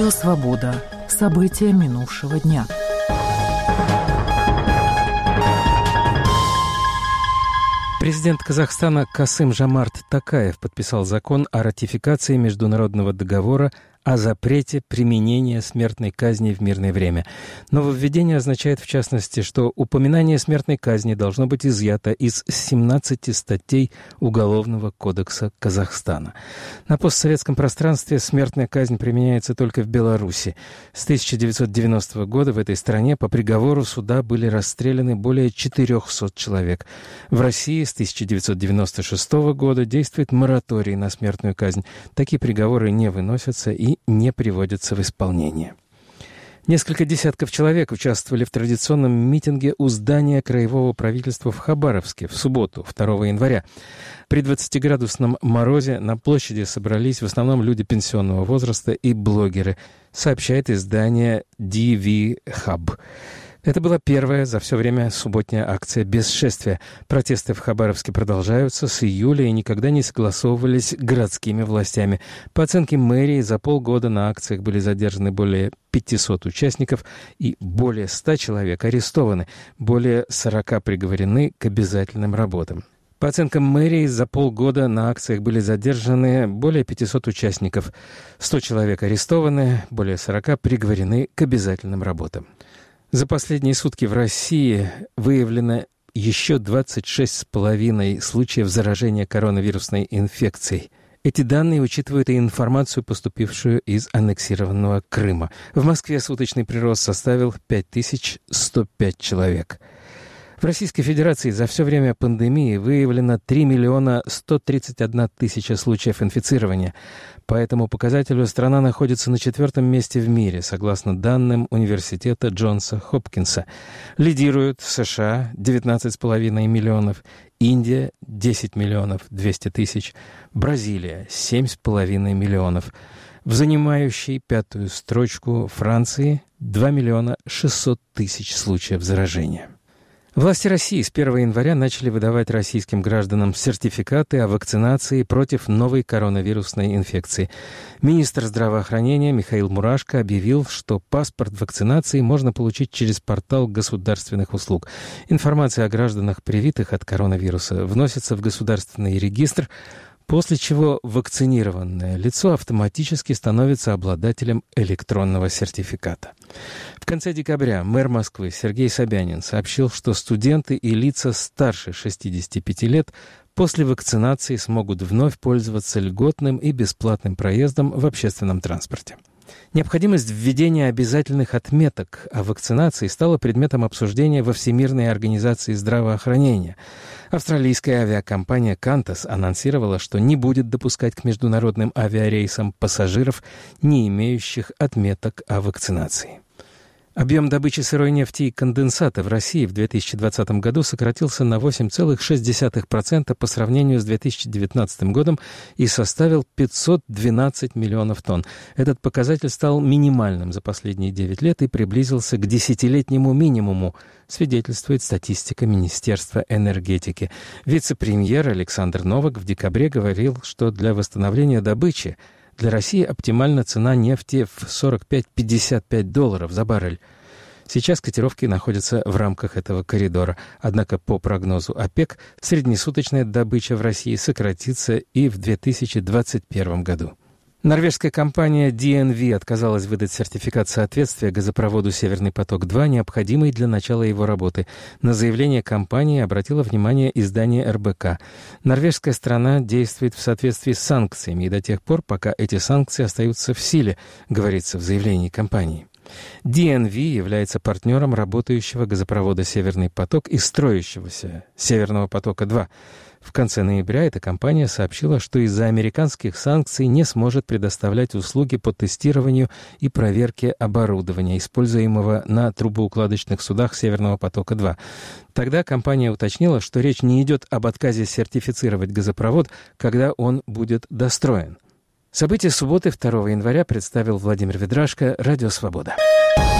Радио «Свобода». События минувшего дня. Президент Казахстана Касым-Жомарт Токаев подписал закон о ратификации международного договора о запрете применения смертной казни в мирное время. Нововведение означает, в частности, что упоминание смертной казни должно быть изъято из 17 статей Уголовного кодекса Казахстана. На постсоветском пространстве смертная казнь применяется только в Беларуси. С 1990 года в этой стране по приговору суда были расстреляны более 400 человек. В России с 1996 года действует мораторий на смертную казнь. Такие приговоры не выносятся и не приводятся в исполнение. Несколько десятков человек участвовали в традиционном митинге у здания краевого правительства в Хабаровске в субботу, 2 января. При 20-градусном морозе на площади собрались в основном люди пенсионного возраста и блогеры, сообщает издание DV Hub. Это была первая за все время субботняя акция без шествия. Протесты в Хабаровске продолжаются с июля и никогда не согласовывались городскими властями. По оценке мэрии, за полгода на акциях были задержаны более 500 участников и более 100 человек арестованы, более 40 приговорены к обязательным работам. По оценкам мэрии, за полгода на акциях были задержаны более 500 участников, 100 человек арестованы, более 40 приговорены к обязательным работам. За последние сутки в России выявлено еще 26,5 случаев заражения коронавирусной инфекцией. Эти данные учитывают и информацию, поступившую из аннексированного Крыма. В Москве суточный прирост составил 5105 человек. В Российской Федерации за все время пандемии выявлено 3 131 000 случаев инфицирования. По этому показателю страна находится на 4-м месте в мире, согласно данным университета Джонса Хопкинса. Лидируют США 19,5 миллионов, Индия 10 200 000, Бразилия 7,5 миллионов. В занимающей 5-ю строчку Франции 2 600 000 случаев заражения. Власти России с 1 января начали выдавать российским гражданам сертификаты о вакцинации против новой коронавирусной инфекции. Министр здравоохранения Михаил Мурашко объявил, что паспорт вакцинации можно получить через портал государственных услуг. Информация о гражданах, привитых от коронавируса, вносится в государственный регистр, после чего вакцинированное лицо автоматически становится обладателем электронного сертификата. В конце декабря мэр Москвы Сергей Собянин сообщил, что студенты и лица старше 65 лет после вакцинации смогут вновь пользоваться льготным и бесплатным проездом в общественном транспорте. Необходимость введения обязательных отметок о вакцинации стала предметом обсуждения во Всемирной организации здравоохранения. Австралийская авиакомпания Qantas анонсировала, что не будет допускать к международным авиарейсам пассажиров, не имеющих отметок о вакцинации. Объем добычи сырой нефти и конденсата в России в 2020 году сократился на 8,6% по сравнению с 2019 годом и составил 512 миллионов тонн. Этот показатель стал минимальным за последние 9 лет и приблизился к десятилетнему минимуму, свидетельствует статистика Министерства энергетики. Вице-премьер Александр Новак в декабре говорил, что для восстановления добычи для России оптимальна цена нефти в $45-55 за баррель. Сейчас котировки находятся в рамках этого коридора. Однако по прогнозу ОПЕК среднесуточная добыча в России сократится и в 2021 году. Норвежская компания DNV отказалась выдать сертификат соответствия газопроводу «Северный поток-2», необходимый для начала его работы. На заявление компании обратило внимание издание РБК. Норвежская страна действует в соответствии с санкциями и до тех пор, пока эти санкции остаются в силе, говорится в заявлении компании. DNV является партнером работающего газопровода «Северный поток» и строящегося «Северного потока-2». В конце ноября эта компания сообщила, что из-за американских санкций не сможет предоставлять услуги по тестированию и проверке оборудования, используемого на трубоукладочных судах «Северного потока-2». Тогда компания уточнила, что речь не идет об отказе сертифицировать газопровод, когда он будет достроен. События субботы 2 января представил Владимир Ведрашко, Радио «Свобода».